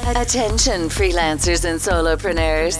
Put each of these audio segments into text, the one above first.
Attention, freelancers and solopreneurs.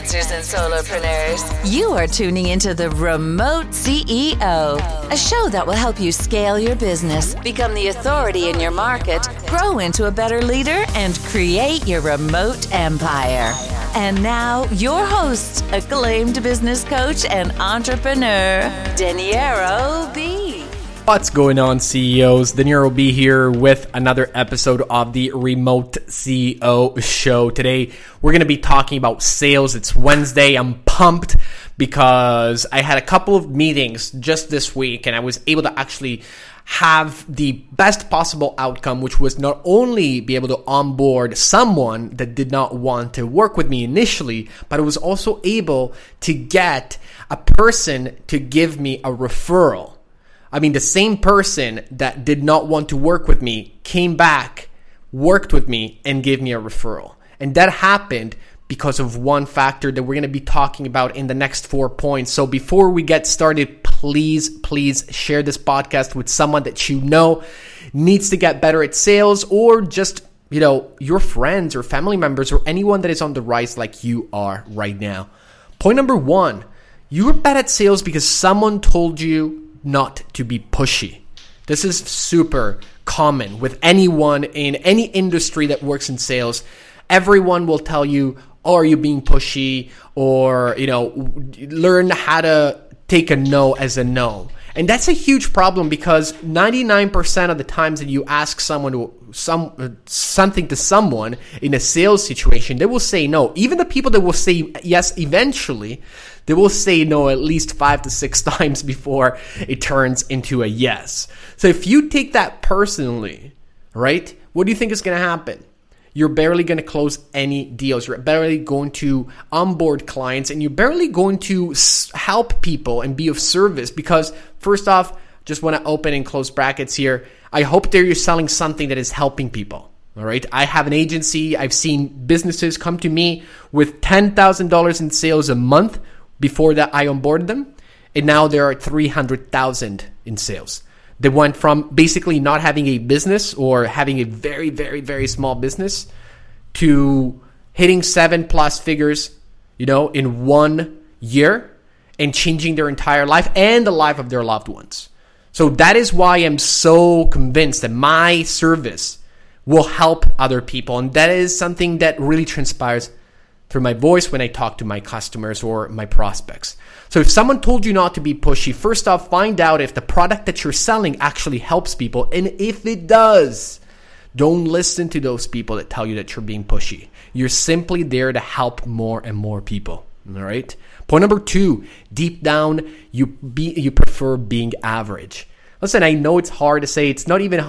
You are tuning into the Remote CEO, a show that will help you scale your business, become the authority in your market, grow into a better leader, and create your remote empire. And now, your host, acclaimed business coach and entrepreneur, Daniero B. What's going on, CEOs? Daniero B here with another episode of the Remote CEO Show. Today, we're going to be talking about sales. It's Wednesday. I'm pumped because I had a couple of meetings just this week and I was able to actually have the best possible outcome, which was not only be able to onboard someone that did not want to work with me initially, but I was also able to get a person to give me a referral. I mean, the same person that did not want to work with me came back, worked with me, and gave me a referral. And that happened because of one factor that we're going to be talking about in the next 4 points. So before we get started, please share this podcast with someone that you know needs to get better at sales, or just, your friends or family members or anyone that is on the rise like you are right now. Point number 1, you're bad at sales because someone told you not to be pushy. This is super common with anyone in any industry that works in sales. Everyone will tell you, oh, are you being pushy? Or, learn how to take a no as a no. And that's a huge problem because 99% of the times that you ask something to someone in a sales situation, they will say no. Even the people that will say yes eventually, they will say no at least 5 to 6 times before it turns into a yes. So if you take that personally, right, what do you think is going to happen? You're barely going to close any deals. You're barely going to onboard clients, and you're barely going to help people and be of service because, first off, just want to open and close brackets here. I hope that you're selling something that is helping people. All right. I have an agency. I've seen businesses come to me with $10,000 in sales a month before that I onboarded them. And now there are $300,000 in sales. They went from basically not having a business or having a very, very, very small business to hitting 7+ figures, in 1 year and changing their entire life and the life of their loved ones. So that is why I'm so convinced that my service will help other people. And that is something that really transpires through my voice when I talk to my customers or my prospects. So if someone told you not to be pushy, first off, find out if the product that you're selling actually helps people. And if it does, don't listen to those people that tell you that you're being pushy. You're simply there to help more and more people. All right. Point number 2, deep down, you prefer being average. Listen, I know it's hard to say. It's not even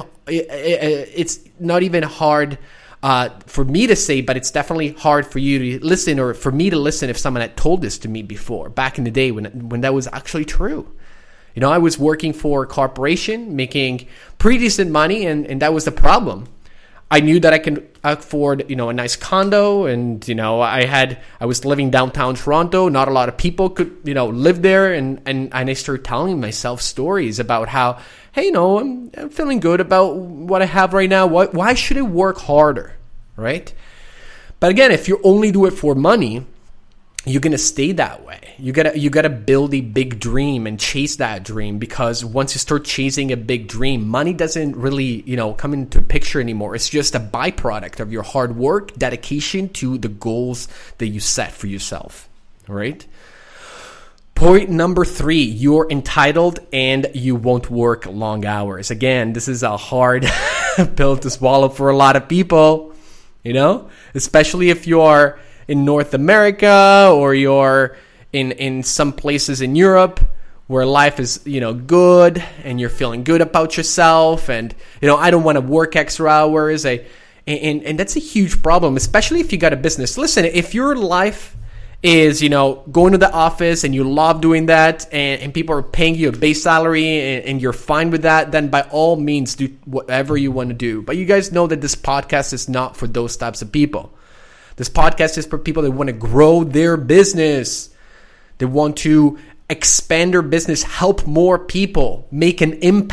hard for me to say, but it's definitely hard for you to listen, or for me to listen if someone had told this to me before, back in the day when that was actually true. I was working for a corporation, making pretty decent money, and that was the problem. I knew that I can afford, a nice condo, and, I was living downtown Toronto. Not a lot of people could, live there. And I started telling myself stories about how, hey, I'm feeling good about what I have right now. Why should I work harder, right? But again, if you only do it for money, you're going to stay that way. You gotta build a big dream and chase that dream, because once you start chasing a big dream, money doesn't really, come into the picture anymore. It's just a byproduct of your hard work, dedication to the goals that you set for yourself. All right. Point number 3, you're entitled and you won't work long hours. Again, this is a hard pill to swallow for a lot of people, especially if you are in North America or you're in some places in Europe where life is, good and you're feeling good about yourself. And, I don't want to work extra hours. And that's a huge problem, especially if you got a business. Listen, if your life is, going to the office and you love doing that and people are paying you a base salary and you're fine with that, then by all means do whatever you want to do. But you guys know that this podcast is not for those types of people. This podcast is for people that want to grow their business. They want to expand their business, help more people, make an impact.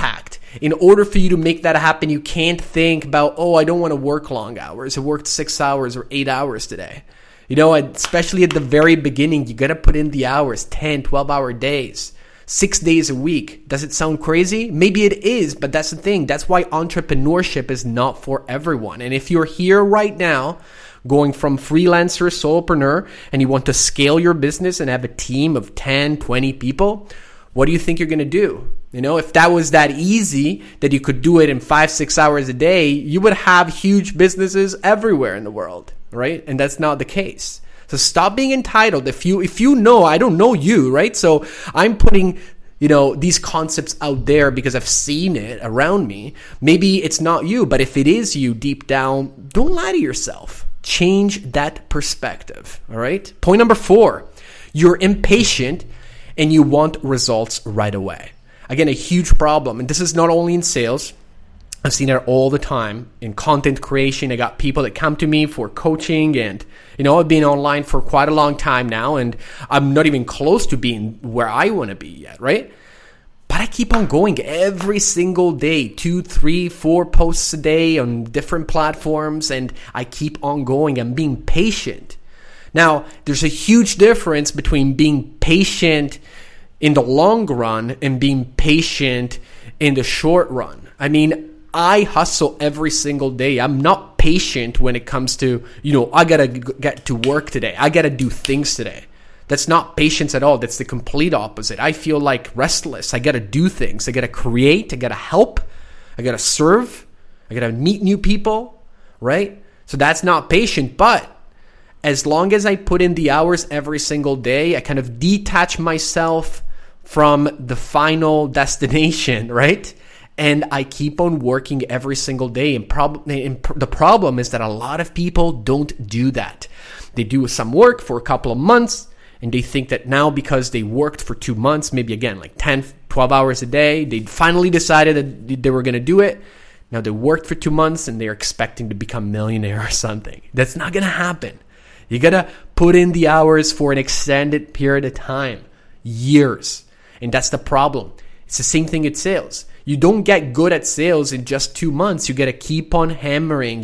In order for you to make that happen, you can't think about, oh, I don't want to work long hours. I worked 6 hours or 8 hours today. Especially at the very beginning, you got to put in the hours, 10, 12-hour days, 6 days a week. Does it sound crazy? Maybe it is, but that's the thing. That's why entrepreneurship is not for everyone. And if you're here right now, going from freelancer, solopreneur, and you want to scale your business and have a team of 10, 20 people, what do you think you're going to do? If that was that easy, that you could do it in 5-6 hours a day, you would have huge businesses everywhere in the world, right? And that's not the case. So stop being entitled. If you know, I don't know you, right? So I'm putting, these concepts out there because I've seen it around me. Maybe it's not you, but if it is you deep down, don't lie to yourself. Change that perspective, all right? Point number 4, you're impatient and you want results right away. Again, a huge problem. And this is not only in sales. I've seen it all the time in content creation. I got people that come to me for coaching, and I've been online for quite a long time now, and I'm not even close to being where I want to be yet, right? But I keep on going every single day, 2, 3, 4 posts a day on different platforms, and I keep on going. I'm being patient. Now, there's a huge difference between being patient in the long run and being patient in the short run. I mean, I hustle every single day. I'm not patient when it comes to, I got to get to work today. I got to do things today. That's not patience at all. That's the complete opposite. I feel like restless. I got to do things. I got to create. I got to help. I got to serve. I got to meet new people, right? So that's not patient. But as long as I put in the hours every single day, I kind of detach myself from the final destination, right? And I keep on working every single day. And the problem is that a lot of people don't do that. They do some work for a couple of months, and they think that now because they worked for 2 months, maybe again, like 10, 12 hours a day, they finally decided that they were going to do it. Now they worked for 2 months and they're expecting to become a millionaire or something. That's not going to happen. You got to put in the hours for an extended period of time, years. And that's the problem. It's the same thing at sales. You don't get good at sales in just 2 months. You got to keep on hammering,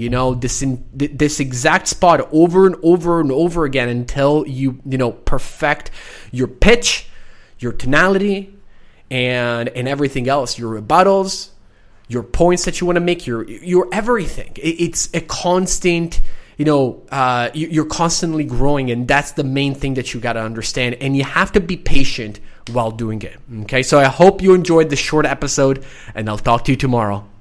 this exact spot over and over and over again until you perfect your pitch, your tonality, and everything else, your rebuttals, your points that you want to make, your everything. It's a constant, you're constantly growing, and that's the main thing that you got to understand. And you have to be patient while doing it. Okay, so I hope you enjoyed this short episode, and I'll talk to you tomorrow.